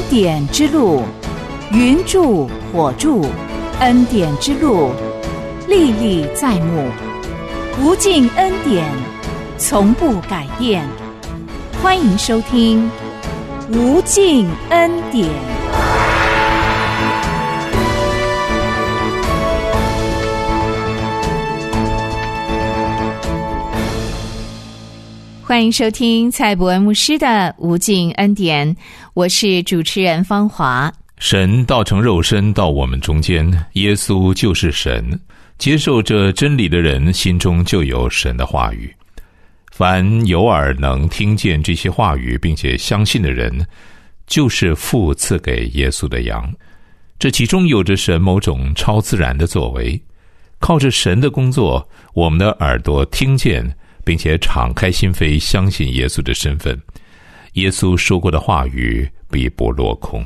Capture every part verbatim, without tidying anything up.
典之路，云柱火柱，恩典之路，历历在目，无尽恩典，从不改变。欢迎收听无尽恩典。欢迎收听蔡伯恩牧师的无尽恩典，我是主持人芳华。 神道成肉身到我们中间，耶稣就是神。接受这真理的人，心中就有神的话语。凡有耳能听见这些话语并且相信的人，就是父赐给耶稣的羊。这其中有着神某种超自然的作为，靠着神的工作，我们的耳朵听见并且敞开心扉，相信耶稣的身份。耶稣说过的话语必不落空。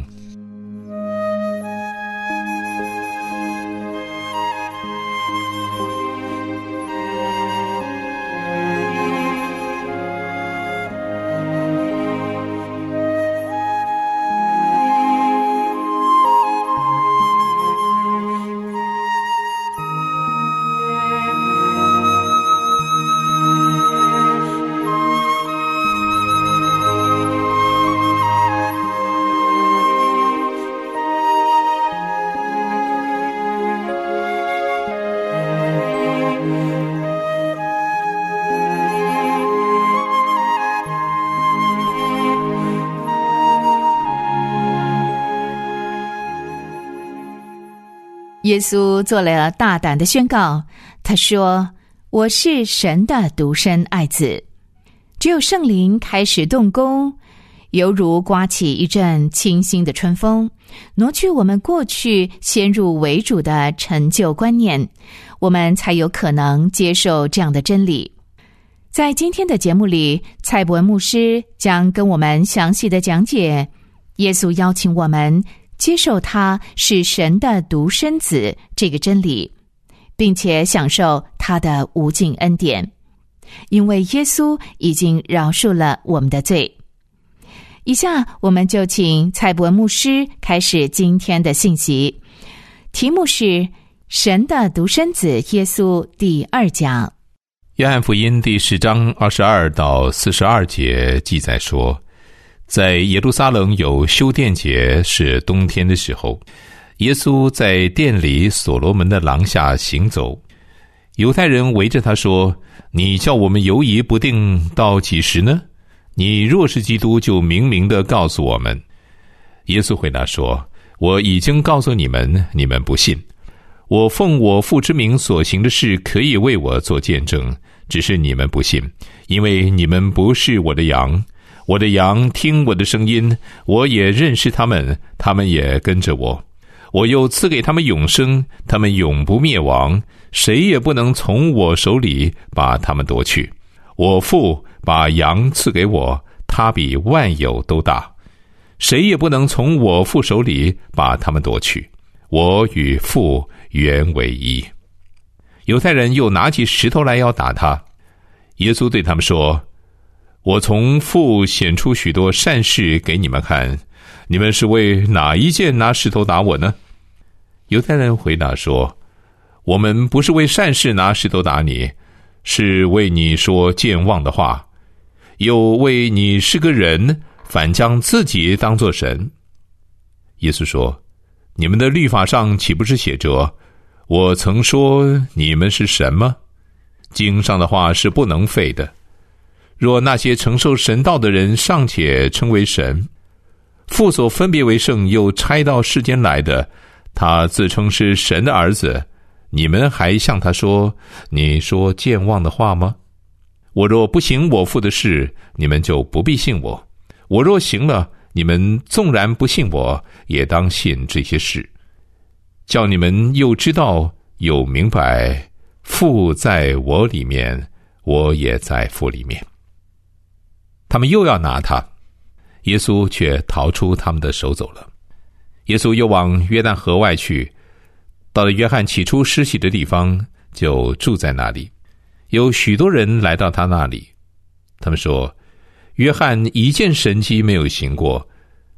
耶稣做了大胆的宣告，他说：我是神的独生爱子。只有圣灵开始动工，犹如刮起一阵清新的春风，挪去我们过去先入为主的陈旧观念，我们才有可能接受这样的真理。在今天的节目里，蔡伯恩牧师将跟我们详细的讲解耶稣邀请我们接受他是神的独生子这个真理，并且享受他的无尽恩典，因为耶稣已经饶恕了我们的罪。以下我们就请蔡伯恩牧师开始今天的信息，题目是神的独生子耶稣第二讲。 约翰福音第十章二十二到四十二节记载说，在耶路撒冷有修殿节，是冬天的时候，耶稣在殿里所罗门的廊下行走，犹太人围着他说：你叫我们犹疑不定到几时呢？你若是基督，就明明地告诉我们。耶稣回答说：我已经告诉你们，你们不信。我奉我父之名所行的事，可以为我做见证，只是你们不信，因为你们不是我的羊。我的羊听我的声音，我也认识他们，他们也跟着我。我又赐给他们永生，他们永不灭亡，谁也不能从我手里把他们夺去。我父把羊赐给我，他比万有都大，谁也不能从我父手里把他们夺去。我与父原为一。犹太人又拿起石头来要打他，耶稣对他们说：我从父显出许多善事给你们看，你们是为哪一件拿石头打我呢？犹太人回答说：我们不是为善事拿石头打你，是为你说健忘的话，又为你是个人，反将自己当作神。耶稣说：你们的律法上岂不是写着，我曾说你们是神吗？经上的话是不能废的。若那些承受神道的人尚且称为神，父所分别为圣又差到世间来的，他自称是神的儿子，你们还向他说，你说健忘的话吗？我若不行我父的事，你们就不必信我；我若行了，你们纵然不信我，也当信这些事，叫你们又知道又明白，父在我里面，我也在父里面。他们又要拿他，耶稣却逃出他们的手走了。耶稣又往约旦河外去，到了约翰起初施洗的地方，就住在那里。有许多人来到他那里，他们说：约翰一件神迹没有行过，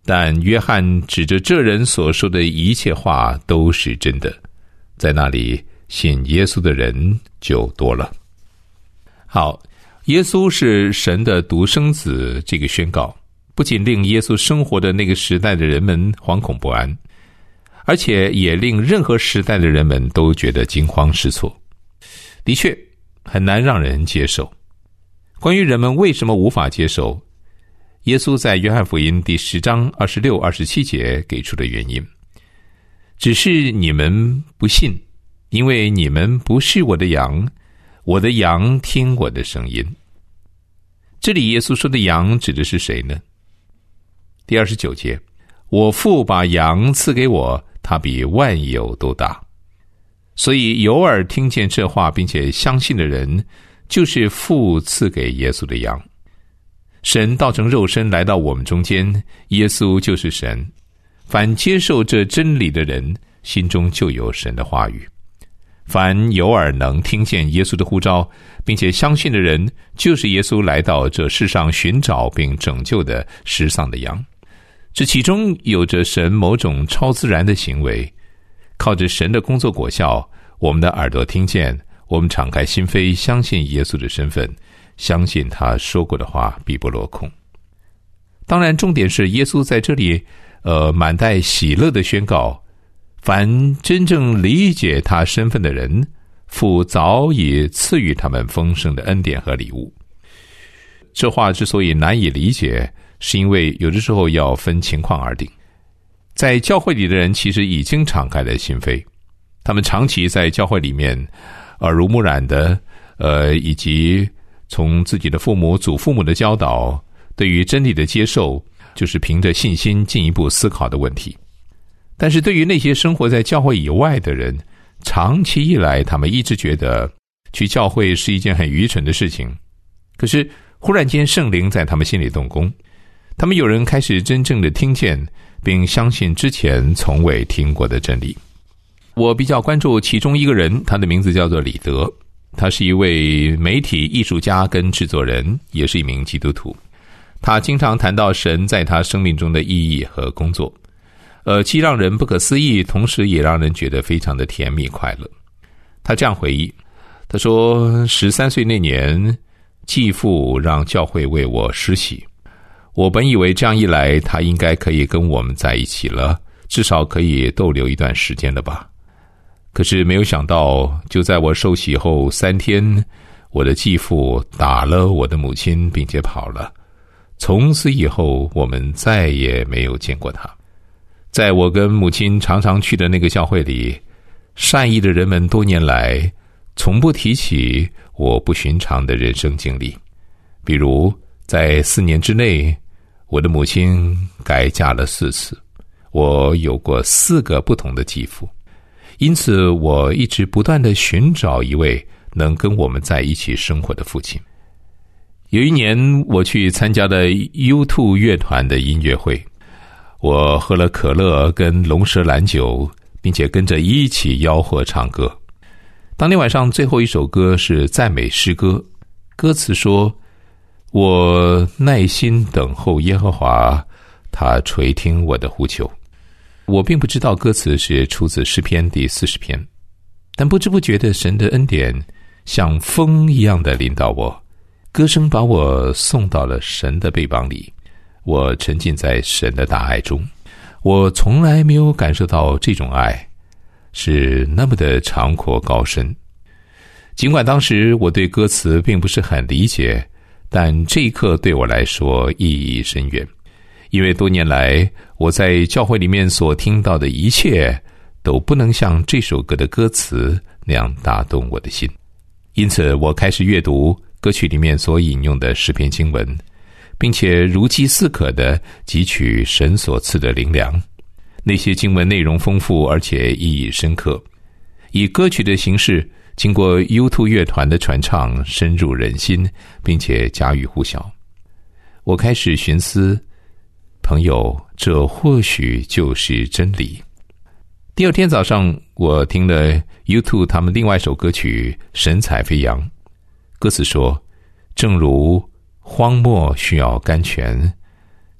但约翰指着这人所说的一切话都是真的，在那里信耶稣的人就多了。好，耶稣是神的独生子，这个宣告不仅令耶稣生活的那个时代的人们惶恐不安，而且也令任何时代的人们都觉得惊慌失措。的确很难让人接受。关于人们为什么无法接受，耶稣在约翰福音第十章二十六、二十七节给出的原因，只是你们不信，因为你们不是我的羊，我的羊听我的声音。这里耶稣说的羊指的是谁呢？第二十九节，我父把羊赐给我，他比万有都大。所以有耳听见这话并且相信的人，就是父赐给耶稣的羊。神道成肉身来到我们中间，耶稣就是神。凡接受这真理的人，心中就有神的话语。凡有耳能听见耶稣的呼召并且相信的人，就是耶稣来到这世上寻找并拯救的失丧的羊。这其中有着神某种超自然的行为，靠着神的工作果效，我们的耳朵听见，我们敞开心扉，相信耶稣的身份，相信他说过的话必不落空。当然重点是耶稣在这里呃，满带喜乐的宣告，凡真正理解他身份的人，父早已赐予他们丰盛的恩典和礼物。这话之所以难以理解，是因为有的时候要分情况而定。在教会里的人其实已经敞开了心扉，他们长期在教会里面耳濡目染的呃，以及从自己的父母祖父母的教导，对于真理的接受，就是凭着信心进一步思考的问题。但是对于那些生活在教会以外的人，长期以来他们一直觉得去教会是一件很愚蠢的事情。可是忽然间圣灵在他们心里动工，他们有人开始真正的听见并相信之前从未听过的真理。我比较关注其中一个人，他的名字叫做李德，他是一位媒体艺术家跟制作人，也是一名基督徒。他经常谈到神在他生命中的意义和工作，呃，既让人不可思议，同时也让人觉得非常的甜蜜快乐。他这样回忆，他说十三岁那年，继父让教会为我施洗，我本以为这样一来他应该可以跟我们在一起了，至少可以逗留一段时间了吧。可是没有想到，就在我受洗后三天，我的继父打了我的母亲并且跑了。从此以后我们再也没有见过他。在我跟母亲常常去的那个教会里，善意的人们多年来从不提起我不寻常的人生经历。比如在四年之内，我的母亲改嫁了四次，我有过四个不同的继父，因此我一直不断地寻找一位能跟我们在一起生活的父亲。有一年我去参加了 U 二 乐团的音乐会，我喝了可乐跟龙舌兰酒，并且跟着一起吆喝唱歌。当天晚上最后一首歌是赞美诗歌，歌词说，我耐心等候耶和华，他垂听我的呼求。我并不知道歌词是出自诗篇第四十篇，但不知不觉的神的恩典像风一样的临到我，歌声把我送到了神的臂膀里，我沉浸在神的大爱中。我从来没有感受到这种爱是那么的长阔高深。尽管当时我对歌词并不是很理解，但这一刻对我来说意义深远，因为多年来我在教会里面所听到的一切都不能像这首歌的歌词那样打动我的心。因此我开始阅读歌曲里面所引用的诗篇经文，并且如饥似渴地汲取神所赐的灵粮。那些经文内容丰富而且意义深刻，以歌曲的形式经过 U 二 乐团的传唱深入人心，并且家喻户晓。我开始寻思，朋友，这或许就是真理。第二天早上我听了 U 二 他们另外一首歌曲《神采飞扬》，歌词说，正如荒漠需要甘泉，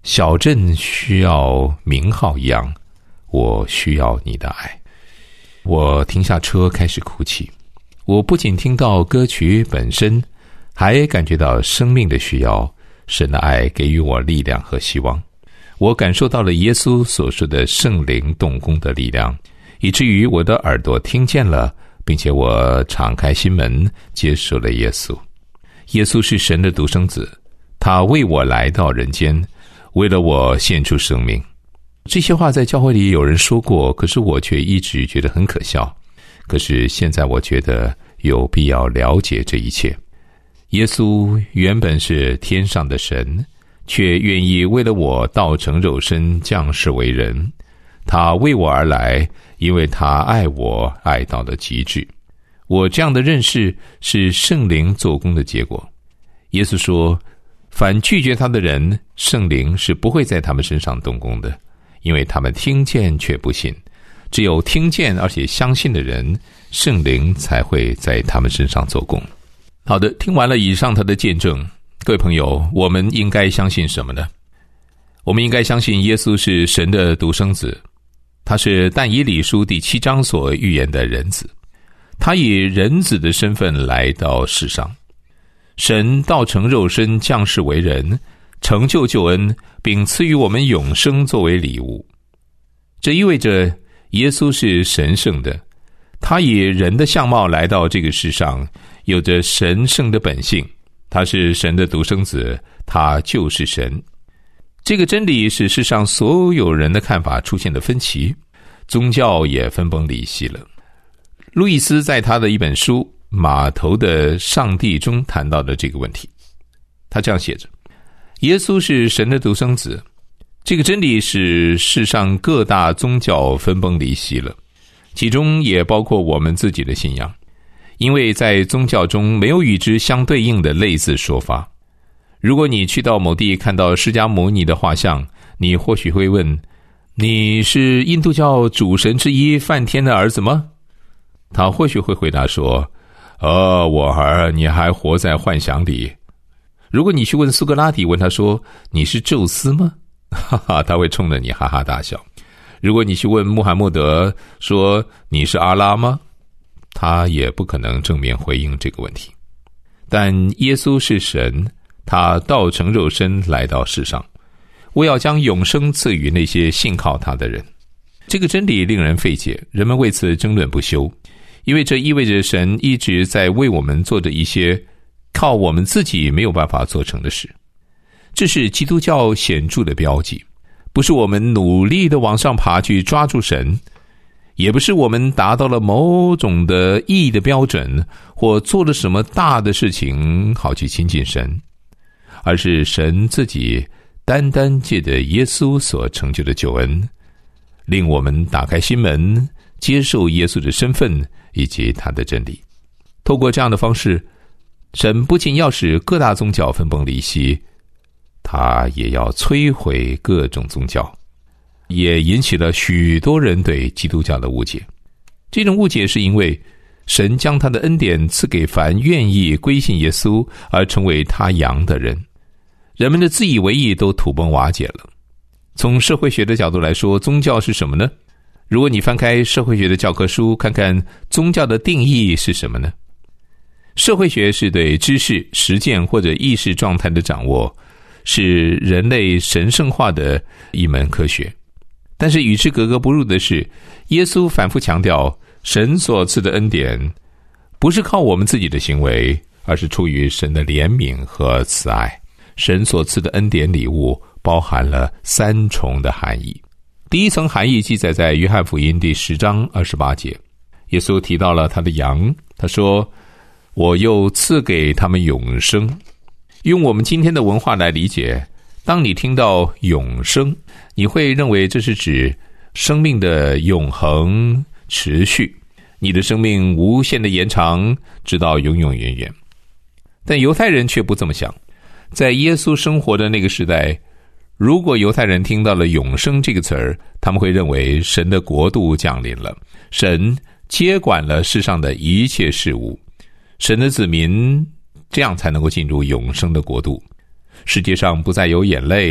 小镇需要名号一样，我需要你的爱。我停下车开始哭泣，我不仅听到歌曲本身，还感觉到生命的需要，神的爱给予我力量和希望。我感受到了耶稣所说的圣灵动工的力量，以至于我的耳朵听见了，并且我敞开心门接受了耶稣。耶稣是神的独生子，他为我来到人间，为了我献出生命。这些话在教会里有人说过，可是我却一直觉得很可笑。可是现在我觉得有必要了解这一切。耶稣原本是天上的神，却愿意为了我道成肉身降世为人。他为我而来，因为他爱我，爱到了极致。我这样的认识是圣灵做工的结果。耶稣说，凡拒绝他的人，圣灵是不会在他们身上动工的，因为他们听见却不信。只有听见而且相信的人，圣灵才会在他们身上做工。好的，听完了以上他的见证，各位朋友，我们应该相信什么呢？我们应该相信耶稣是神的独生子，他是但以理书第七章所预言的人子，他以人子的身份来到世上，神道成肉身降世为人，成就救恩，并赐予我们永生作为礼物。这意味着耶稣是神圣的，他以人的相貌来到这个世上，有着神圣的本性，他是神的独生子，他就是神。这个真理使世上所有人的看法出现了分歧，宗教也分崩离析了。路易斯在他的一本书《码头的上帝》中谈到的这个问题，他这样写着：耶稣是神的独生子，这个真理使世上各大宗教分崩离析了，其中也包括我们自己的信仰，因为在宗教中没有与之相对应的类似说法。如果你去到某地看到释迦牟尼的画像，你或许会问，你是印度教主神之一梵天的儿子吗？他或许会回答说，呃，我儿，你还活在幻想里。如果你去问苏格拉底，问他说，你是宙斯吗？哈哈，他会冲着你哈哈大笑。如果你去问穆罕默德说，你是阿拉吗？他也不可能正面回应这个问题。但耶稣是神，他道成肉身来到世上，为要将永生赐予那些信靠他的人。这个真理令人费解，人们为此争论不休，因为这意味着神一直在为我们做着一些靠我们自己没有办法做成的事。这是基督教显著的标记，不是我们努力的往上爬去抓住神，也不是我们达到了某种的义的标准，或做了什么大的事情好去亲近神，而是神自己单单借着耶稣所成就的救恩，令我们打开心门，接受耶稣的身份以及他的真理。透过这样的方式，神不仅要使各大宗教分崩离析，他也要摧毁各种宗教，也引起了许多人对基督教的误解。这种误解是因为神将他的恩典赐给凡愿意归信耶稣而成为他羊的人，人们的自以为意都土崩瓦解了。从社会学的角度来说，宗教是什么呢？如果你翻开社会学的教科书，看看宗教的定义是什么呢？社会学是对知识、实践或者意识状态的掌握，是人类神圣化的一门科学。但是与之格格不入的是，耶稣反复强调，神所赐的恩典不是靠我们自己的行为，而是出于神的怜悯和慈爱。神所赐的恩典礼物包含了三重的含义。第一层含义记载在约翰福音第十章二十八节，耶稣提到了他的羊，他说，我又赐给他们永生。用我们今天的文化来理解，当你听到永生，你会认为这是指生命的永恒持续，你的生命无限的延长，直到永永远远。但犹太人却不这么想。在耶稣生活的那个时代，如果犹太人听到了永生这个词儿，他们会认为神的国度降临了，神接管了世上的一切事物，神的子民这样才能够进入永生的国度。世界上不再有眼泪，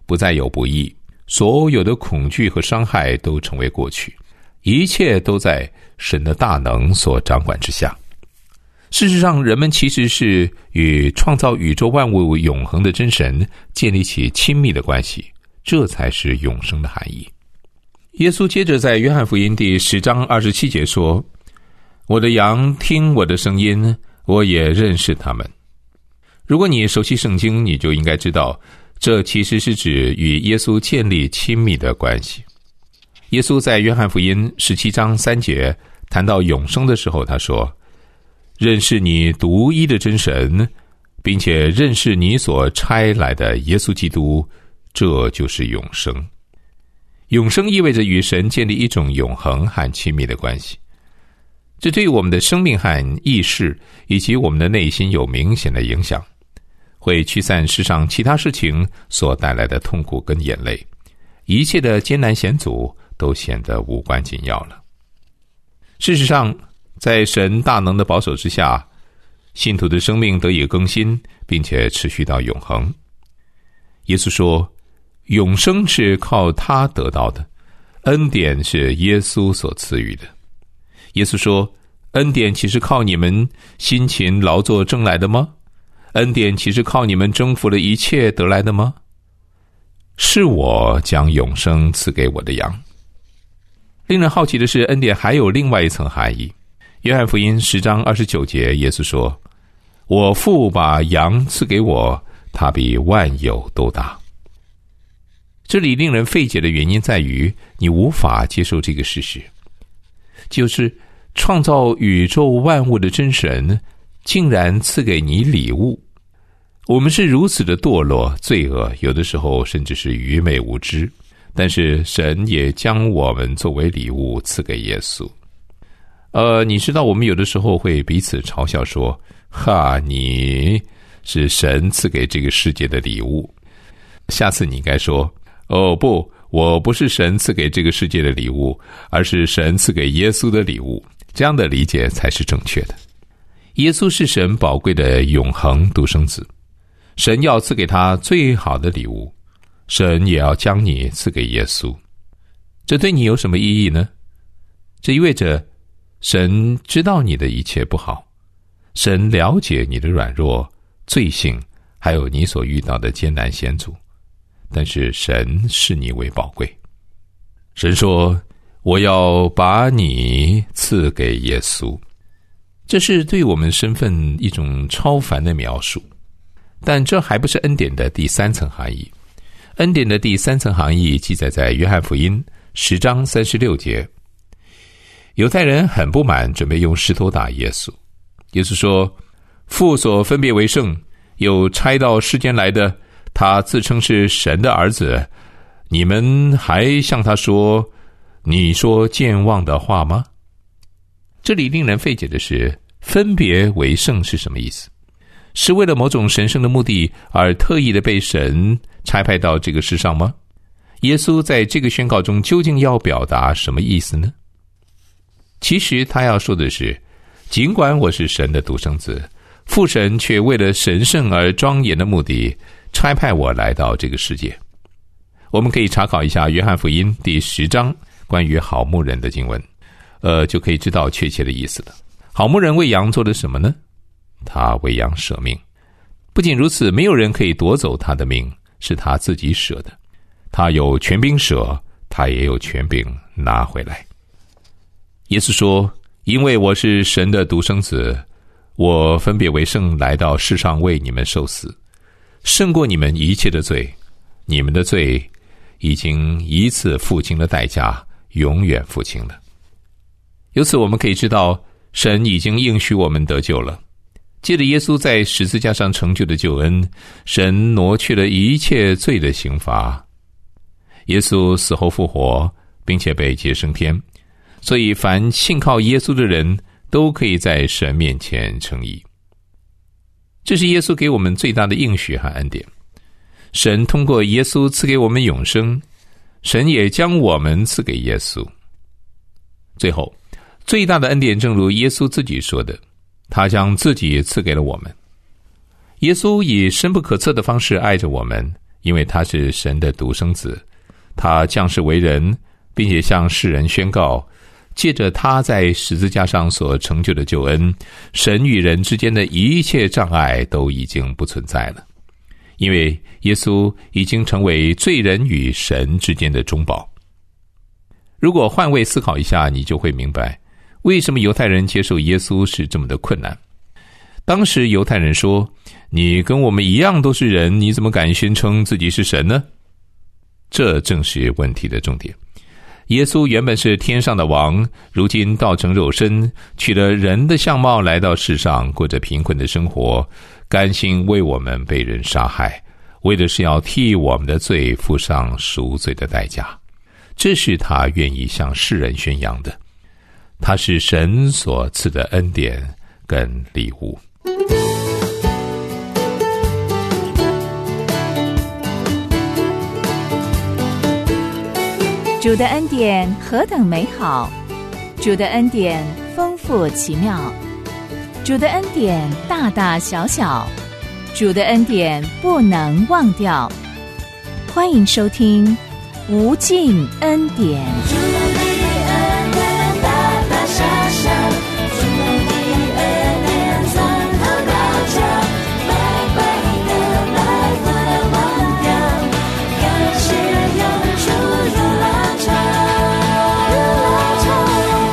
不再有不义，所有的恐惧和伤害都成为过去，一切都在神的大能所掌管之下。事实上，人们其实是与创造宇宙万物永恒的真神建立起亲密的关系，这才是永生的含义。耶稣接着在约翰福音第十章二十七节说，我的羊听我的声音，我也认识他们。如果你熟悉圣经，你就应该知道，这其实是指与耶稣建立亲密的关系。耶稣在约翰福音十七章三节谈到永生的时候，他说，认识你独一的真神，并且认识你所差来的耶稣基督，这就是永生。永生意味着与神建立一种永恒和亲密的关系，这对我们的生命和意识以及我们的内心有明显的影响，会驱散世上其他事情所带来的痛苦跟眼泪，一切的艰难险阻都显得无关紧要了。事实上，在神大能的保守之下，信徒的生命得以更新，并且持续到永恒。耶稣说，永生是靠他得到的，恩典是耶稣所赐予的。耶稣说，恩典岂是靠你们辛勤劳作挣来的吗？恩典岂是靠你们征服了一切得来的吗？是我将永生赐给我的羊。令人好奇的是，恩典还有另外一层含义。约翰福音十章二十九节，耶稣说，我父把羊赐给我，他比万有都大。这里令人费解的原因在于，你无法接受这个事实，就是创造宇宙万物的真神竟然赐给你礼物。我们是如此的堕落、罪恶，有的时候甚至是愚昧无知，但是神也将我们作为礼物赐给耶稣。呃，你知道我们有的时候会彼此嘲笑说，哈，你是神赐给这个世界的礼物。下次你应该说，哦不，我不是神赐给这个世界的礼物，而是神赐给耶稣的礼物。这样的理解才是正确的。耶稣是神宝贵的永恒独生子，神要赐给他最好的礼物，神也要将你赐给耶稣。这对你有什么意义呢？这意味着神知道你的一切不好，神了解你的软弱、罪性，还有你所遇到的艰难险阻，但是神视你为宝贵。神说，我要把你赐给耶稣。这是对我们身份一种超凡的描述，但这还不是恩典的第三层含义。恩典的第三层含义记载在约翰福音十章三十六节。犹太人很不满，准备用石头打耶稣。耶稣说，父所分别为圣，有差到世间来的，他自称是神的儿子，你们还向他说，你说健忘的话吗？这里令人费解的是，分别为圣是什么意思？是为了某种神圣的目的而特意的被神差派到这个世上吗？耶稣在这个宣告中究竟要表达什么意思呢？其实他要说的是，尽管我是神的独生子，父神却为了神圣而庄严的目的差派我来到这个世界。我们可以查考一下约翰福音第十章关于好牧人的经文，呃，就可以知道确切的意思了。好牧人为羊做了什么呢？他为羊舍命。不仅如此，没有人可以夺走他的命，是他自己舍的。他有权柄舍，他也有权柄拿回来。耶稣说，因为我是神的独生子，我分别为圣来到世上为你们受死，胜过你们一切的罪，你们的罪已经一次付清了代价，永远付清了。由此我们可以知道，神已经应许我们得救了。借着耶稣在十字架上成就的救恩，神挪去了一切罪的刑罚。耶稣死后复活，并且被接升天，所以凡信靠耶稣的人都可以在神面前称义。这是耶稣给我们最大的应许和恩典。神通过耶稣赐给我们永生，神也将我们赐给耶稣。最后，最大的恩典正如耶稣自己说的，他将自己赐给了我们。耶稣以深不可测的方式爱着我们， 因为他是神的独生子，他降世为人，并且向世人宣告，借着他在十字架上所成就的救恩，神与人之间的一切障碍都已经不存在了，因为耶稣已经成为罪人与神之间的中保。如果换位思考一下，你就会明白为什么犹太人接受耶稣是这么的困难。当时犹太人说，你跟我们一样都是人，你怎么敢宣称自己是神呢？这正是问题的重点。耶稣原本是天上的王，如今道成肉身，取了人的相貌来到世上，过着贫困的生活，甘心为我们被人杀害，为的是要替我们的罪付上赎罪的代价。这是他愿意向世人宣扬的，他是神所赐的恩典跟礼物。 主的恩典何等美好，主的恩典丰富奇妙，主的恩典大大小小，主的恩典不能忘掉。欢迎收听无尽恩典。主的恩典大大小小，主的恩典从头到脚，白白的来不能忘掉，感谢永驻如浪潮，如浪潮。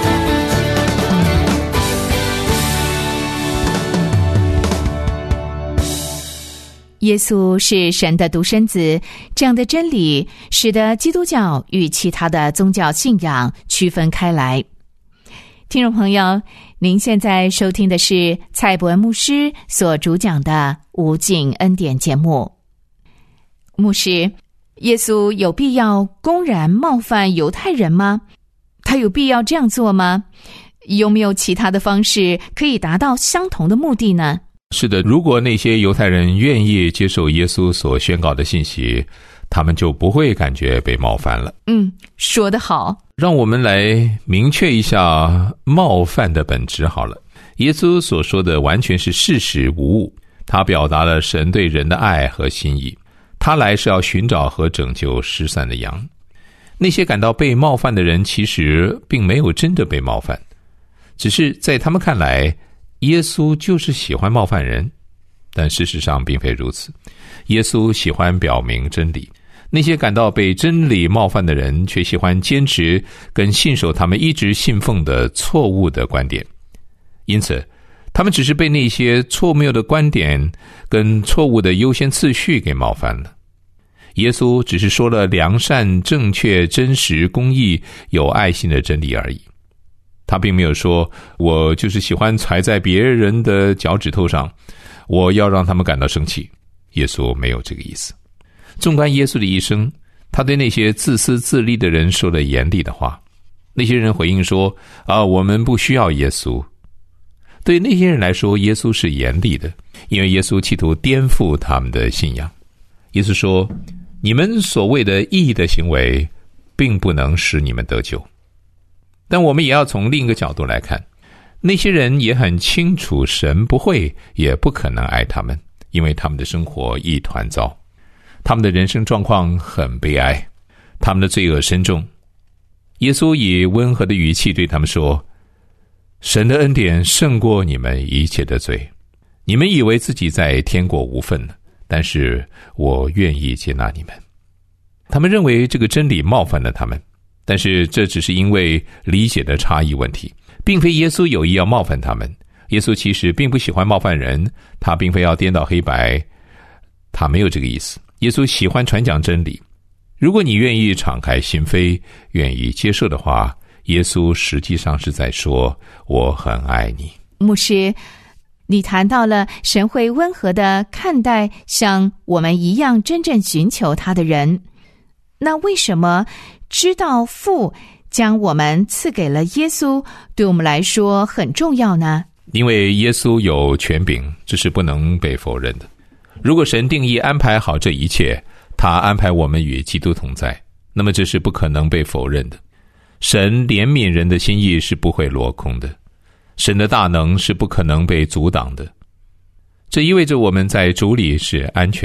耶稣是神的独生子，这样的真理使得基督教与其他的宗教信仰区分开来。听众朋友，您现在收听的是蔡伯恩牧师所主讲的无尽恩典节目。牧师，耶稣有必要公然冒犯犹太人吗？他有必要这样做吗？有没有其他的方式可以达到相同的目的呢？ 是的，如果那些犹太人愿意接受耶稣所宣告的信息，他们就不会感觉被冒犯了。 嗯，说得好。 让我们来明确一下冒犯的本质好了。耶稣所说的完全是事实无误，他表达了神对人的爱和心意，他来是要寻找和拯救失散的羊。那些感到被冒犯的人其实并没有真的被冒犯，只是在他们看来耶稣就是喜欢冒犯人，但事实上并非如此。耶稣喜欢表明真理，那些感到被真理冒犯的人却喜欢坚持跟信守他们一直信奉的错误的观点，因此他们只是被那些错谬的观点跟错误的优先次序给冒犯了。耶稣只是说了良善、正确、真实、公义、有爱心的真理而已，他并没有说我就是喜欢踩在别人的脚趾头上，我要让他们感到生气。耶稣没有这个意思。纵观耶稣的一生，他对那些自私自利的人说了严厉的话。那些人回应说啊，我们不需要耶稣。对那些人来说，耶稣是严厉的，因为耶稣企图颠覆他们的信仰。耶稣说，你们所谓的义的行为并不能使你们得救。但我们也要从另一个角度来看，那些人也很清楚神不会也不可能爱他们，因为他们的生活一团糟，他们的人生状况很悲哀，他们的罪恶深重。耶稣以温和的语气对他们说，神的恩典胜过你们一切的罪，你们以为自己在天国无份，但是我愿意接纳你们。他们认为这个真理冒犯了他们，但是这只是因为理解的差异问题，并非耶稣有意要冒犯他们。耶稣其实并不喜欢冒犯人，他并非要颠倒黑白，他没有这个意思。耶稣喜欢传讲真理，如果你愿意敞开心扉，愿意接受的话，耶稣实际上是在说，我很爱你。 牧师，你谈到了神会温和地看待像我们一样真正寻求他的人，那为什么知道父将我们赐给了耶稣，对我们来说很重要呢？ 因为耶稣有权柄，这是不能被否认的。如果神定义安排好这一切，他安排我们与基督同在，那么这是不可能被否认的。神怜悯人的心意是不会落空的，神的大能是不可能被阻挡的。这意味着我们在主里是安全的，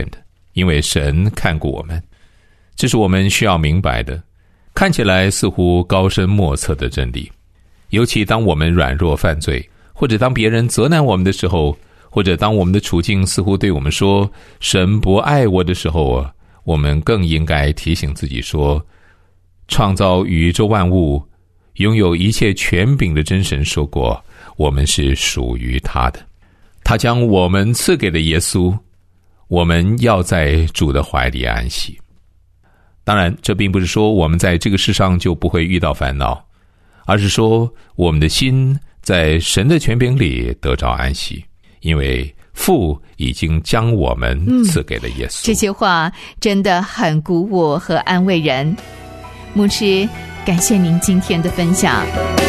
因为神看顾我们。这是我们需要明白的，看起来似乎高深莫测的真理。尤其当我们软弱犯罪，或者当别人责难我们的时候，或者当我们的处境似乎对我们说神不爱我的时候啊，我们更应该提醒自己说，创造宇宙万物、拥有一切权柄的真神说过，我们是属于他的。他将我们赐给了耶稣，我们要在主的怀里安息。当然，这并不是说我们在这个世上就不会遇到烦恼，而是说我们的心在神的权柄里得着安息，因为父已经将我们赐给了耶稣。 嗯，这些话真的很鼓舞和安慰人。牧师，感谢您今天的分享。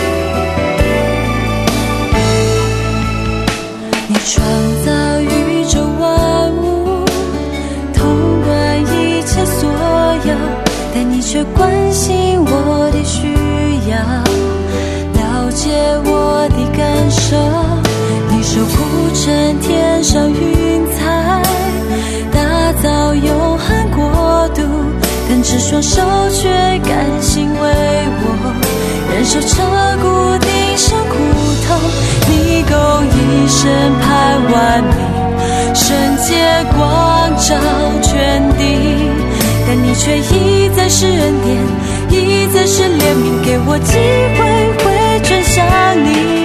你创造宇宙万物，统管一切所有，但你却关心我的需要，了解我的感受。你守护成天上云彩，打造永恒国度，但只双手却甘心为我忍受彻骨钉上苦痛。你公义审判万民，圣洁光照全地，但你却一再是恩典，一再是怜悯，给我机会回转向你。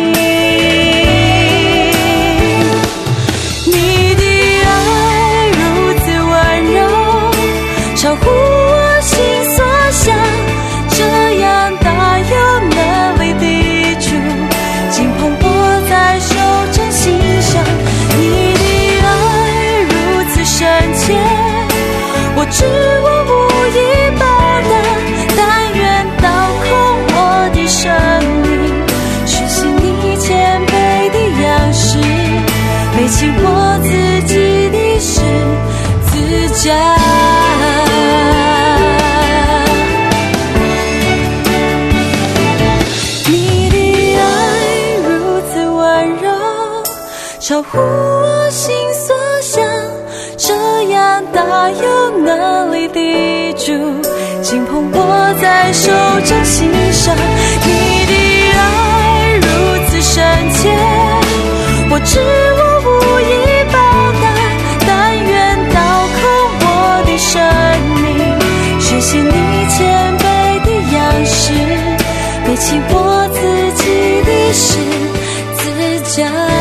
你的爱如此温柔，超乎我心所想，这样大有能力的主，紧捧我在手掌心上。你的爱如此深切，我知我无以报答，但愿倒空我的生命，学习你谦卑的样式，背起我自己的十字架。超乎我心所想，这样大有能力的主，紧捧我在手掌心上。你的爱如此深切，我知我无以报答，但愿倒空我的生命，学习你谦卑的样式，背起我自己的十字架。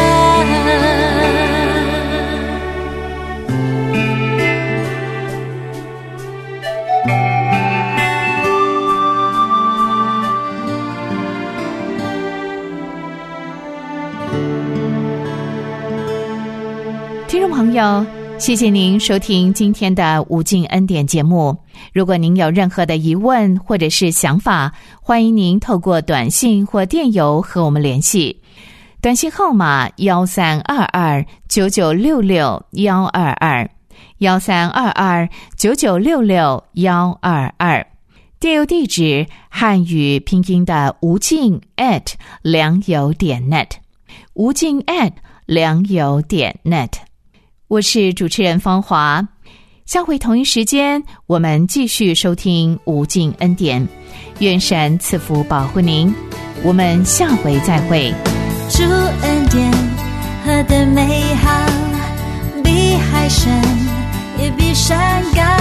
听众朋友，谢谢您收听今天的无尽恩典节目。如果您有任何的疑问或者是想法，欢迎您透过短信或电邮和我们联系。短信号码幺三二二九九六六幺二二幺三二二九九六六幺二二。电邮地址汉语拼音的无尽 at 良友点 net 无尽 at 良友点 net。我是主持人方华，下回同一时间我们继续收听无尽恩典，愿神赐福保护您，我们下回再会。 主恩典何等美好，比海深也比山高。